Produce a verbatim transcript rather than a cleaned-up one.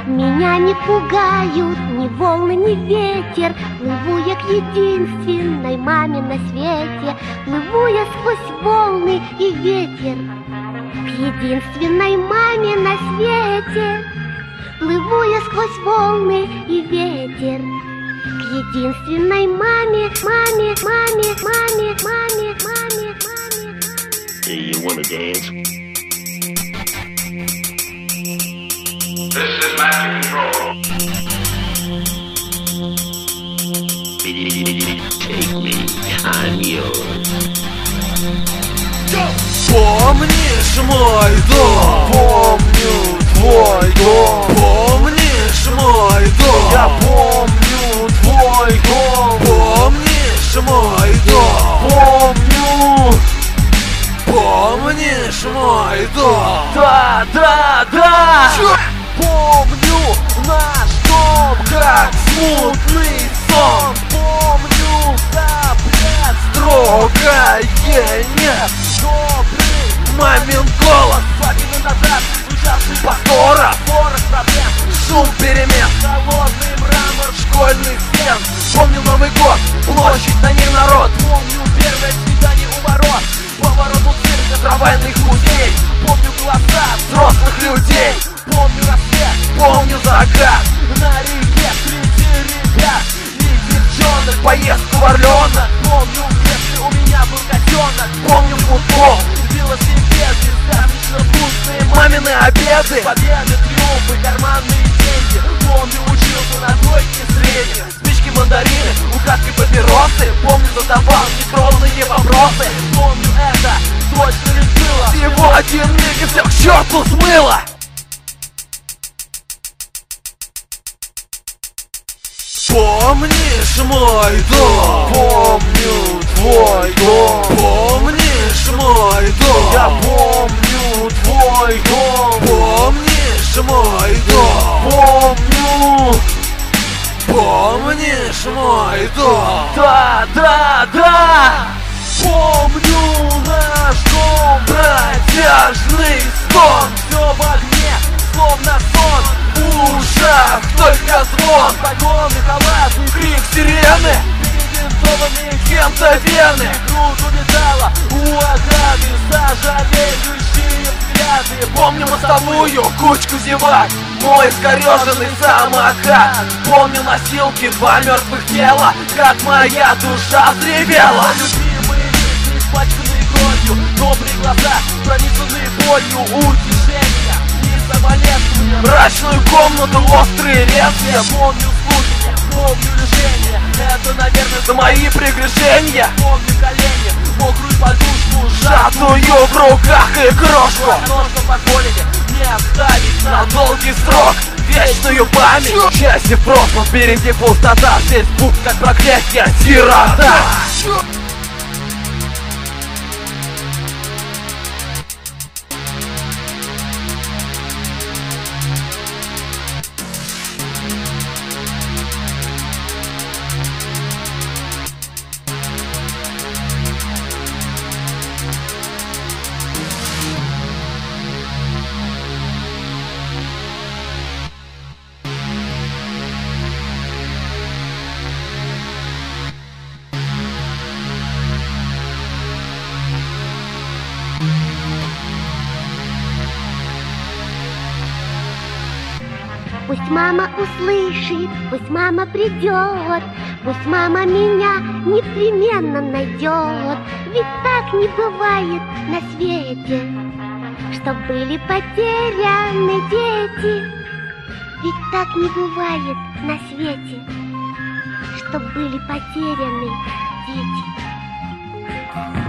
Меня не пугают ни волны, ни ветер. Плыву я к единственной маме на свете. Плыву я сквозь волны и ветер к единственной маме на свете. Плыву я сквозь волны и ветер к единственной маме, маме, маме, маме, маме, маме, маме. Hey, you wanna dance? This is Master Control. Take me, I'm yours. Помнишь мой дом? Помню твой дом. Помнишь мой дом? Я помню твой дом. Помнишь мой дом? Помню. Помнишь мой дом? Да, да, да. Помню наш дом, как смутный сон. Помню запрет, строгое нет. Добрый мамин голос, два года назад звучавший повтора. Сорок проблем, шум перемен, холодный мрамор школьных стен. Помню Новый год, площадь, на ней народ. Помню первое свидание у ворот, поворот у цирка, трамвайных путей. Помню глаза взрослых людей. Помню рассвет, помню закат на реке среди ребят и девчонок, поездку в Орленок. Помню, если у меня был котенок. Помню футбол, велосипеды, достаточно вкусные мамины обеды, победы, триумфы, карманные деньги. Помню, учился на двойке средних, спички, мандарины, украдкой папиросы. Помню, задавал нескромные вопросы. Помню, это точно не было. Всего один миг и все к черту смыло. Помнишь мой дом? Помню твой дом. Помнишь мой дом? Я помню твой дом. Помнишь мой дом? Помню. Помнишь мой дом? Да, да, да. Помню наш дом, протяжный стон. Все в огне, словно сон. В ушах только звон. Погоны, халаты, крик сирены, перебинтованные кем-то вены. Грудь улетала у ограды, сожалеющие взгляды. Помню мостовую, кучку зевак, мой искореженный самокат. Помню носилки, два мертвых тела, как моя душа взревела. Любимые лица, испачканные кровью, добрые глаза, пронизанные болью, утешения и соболезнования. Мрачную комнату, острые лезвия. Помню слушание, помню лишение, это, наверное, за мои прегрешения. Помню колени, мокрую подушку, сжатую в руках и крошку. Но что позволили мне оставить на долгий срок вечную память. Счастье в прошлом, впереди пустота. Здесь путь как проклятие, сирота. Пусть мама услышит, пусть мама придет, пусть мама меня непременно найдет. Ведь так не бывает на свете, чтоб были потеряны дети. Ведь так не бывает на свете, чтоб были потеряны дети.